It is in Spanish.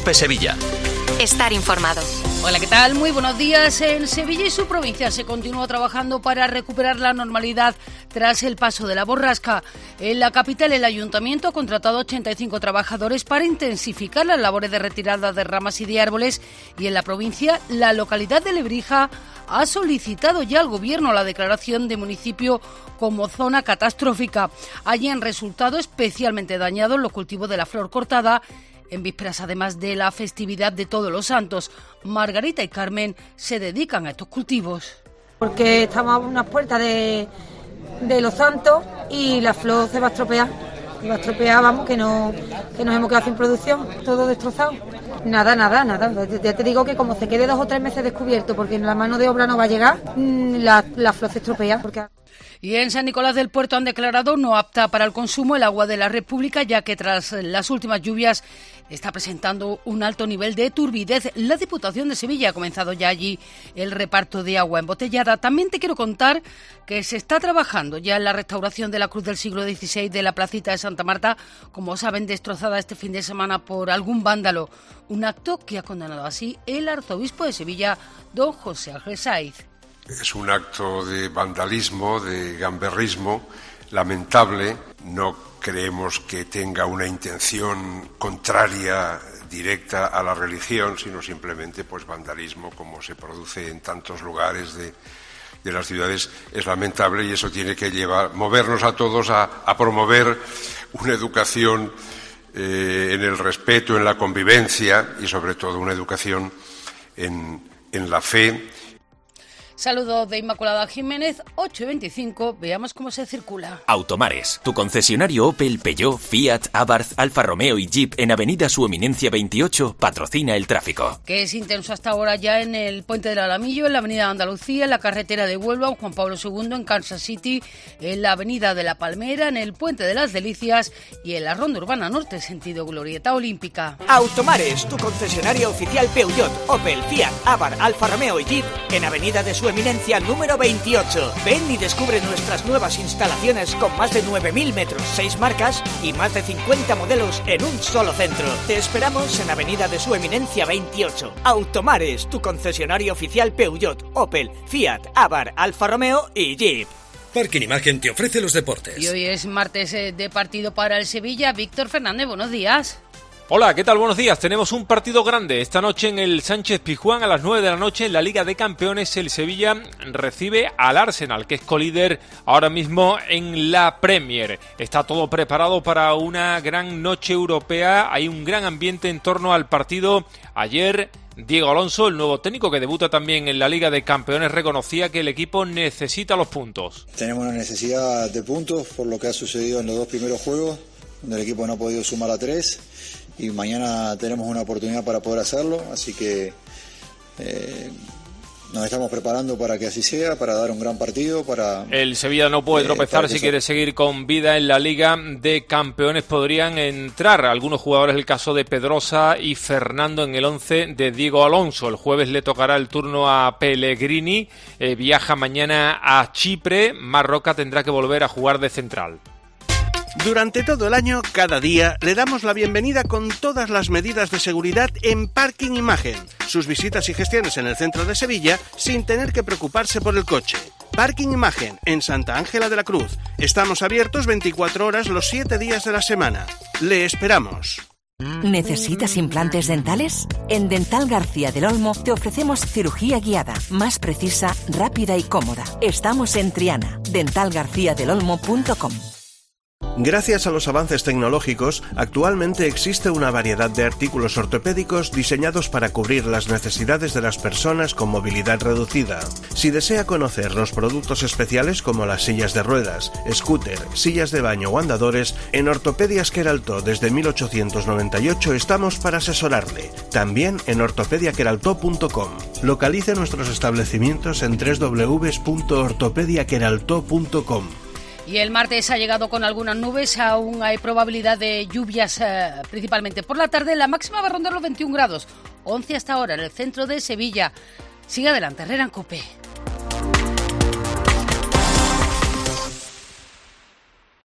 COPE Sevilla. Estar informado. Hola, ¿qué tal? Muy buenos días. En Sevilla y su provincia se continúa trabajando para recuperar la normalidad tras el paso de la borrasca. En la capital, el ayuntamiento ha contratado 85 trabajadores para intensificar las labores de retirada de ramas y de árboles, y en la provincia, la localidad de Lebrija ha solicitado ya al Gobierno la declaración de municipio como zona catastrófica. Allí han resultado especialmente dañados los cultivos de la flor cortada, en vísperas además de la festividad de Todos los Santos. Margarita y Carmen se dedican a estos cultivos. Porque estamos a unas puertas de los Santos y la flor se va a estropear. Y va a estropear, vamos, que nos hemos quedado sin producción, todo destrozado. Nada. Ya te digo que como se quede 2 o 3 meses descubierto, porque en la mano de obra no va a llegar, la flor se estropea. Y en San Nicolás del Puerto han declarado no apta para el consumo el agua de la red pública, ya que tras las últimas lluvias está presentando un alto nivel de turbidez. La Diputación de Sevilla ha comenzado ya allí el reparto de agua embotellada. También te quiero contar que se está trabajando ya en la restauración de la cruz del siglo XVI de la placita de Santa Marta, como saben, destrozada este fin de semana por algún vándalo. Un acto que ha condenado así el arzobispo de Sevilla, don José Ángel Saiz. Es un acto de vandalismo, de gamberrismo, lamentable. No creemos que tenga una intención contraria, directa a la religión, sino simplemente pues vandalismo, como se produce en tantos lugares de las ciudades. Es lamentable y eso tiene que movernos a todos a promover una educación en el respeto, en la convivencia y sobre todo una educación en la fe. Saludos de Inmaculada Jiménez, 8:25, veamos cómo se circula. Automares, tu concesionario Opel, Peugeot, Fiat, Abarth, Alfa Romeo y Jeep en Avenida Su Eminencia 28 patrocina el tráfico. Que es intenso hasta ahora ya en el Puente del Alamillo, en la Avenida Andalucía, en la carretera de Huelva, en Juan Pablo II, en Kansas City, en la Avenida de la Palmera, en el Puente de las Delicias y en la Ronda Urbana Norte, sentido Glorieta Olímpica. Automares, tu concesionario oficial Peugeot, Opel, Fiat, Abarth, Alfa Romeo y Jeep en Avenida de Su Eminencia número 28. Ven y descubre nuestras nuevas instalaciones con más de 9.000 metros, 6 marcas y más de 50 modelos en un solo centro. Te esperamos en Avenida de Su Eminencia 28. Automares, tu concesionario oficial Peugeot, Opel, Fiat, Abarth, Alfa Romeo y Jeep. Parking Imagen te ofrece los deportes. Y hoy es martes de partido para el Sevilla. Víctor Fernández, buenos días. Hola, ¿qué tal? Buenos días. Tenemos un partido grande esta noche en el Sánchez-Pizjuán a las 9 de la noche en la Liga de Campeones. El Sevilla recibe al Arsenal, que es colíder ahora mismo en la Premier. Está todo preparado para una gran noche europea. Hay un gran ambiente en torno al partido. Ayer Diego Alonso, el nuevo técnico que debuta también en la Liga de Campeones, reconocía que el equipo necesita los puntos. Tenemos una necesidad de puntos por lo que ha sucedido en los 2 primeros juegos, donde el equipo no ha podido sumar a 3. Y mañana tenemos una oportunidad para poder hacerlo, así que nos estamos preparando para que así sea, para dar un gran partido. El Sevilla no puede tropezar si quiere seguir con vida en la Liga de Campeones. Podrían entrar algunos jugadores, el caso de Pedrosa y Fernando, en el 11 de Diego Alonso. El jueves le tocará el turno a Pellegrini, viaja mañana a Chipre. Marroca tendrá que volver a jugar de central. Durante todo el año, cada día, le damos la bienvenida con todas las medidas de seguridad en Parking Imagen. Sus visitas y gestiones en el centro de Sevilla sin tener que preocuparse por el coche. Parking Imagen, en Santa Ángela de la Cruz. Estamos abiertos 24 horas los 7 días de la semana. Le esperamos. ¿Necesitas implantes dentales? En Dental García del Olmo te ofrecemos cirugía guiada, más precisa, rápida y cómoda. Estamos en Triana. dentalgarciadelolmo.com. Gracias a los avances tecnológicos, actualmente existe una variedad de artículos ortopédicos diseñados para cubrir las necesidades de las personas con movilidad reducida. Si desea conocer los productos especiales como las sillas de ruedas, scooter, sillas de baño o andadores, en Ortopedias Queraltó desde 1898 estamos para asesorarle. También en ortopediaqueraltó.com. Localice nuestros establecimientos en www.ortopediaqueraltó.com. Y el martes ha llegado con algunas nubes, aún hay probabilidad de lluvias principalmente por la tarde. La máxima va a rondar los 21 grados, 11 hasta ahora en el centro de Sevilla. Sigue adelante, Herrera en COPE.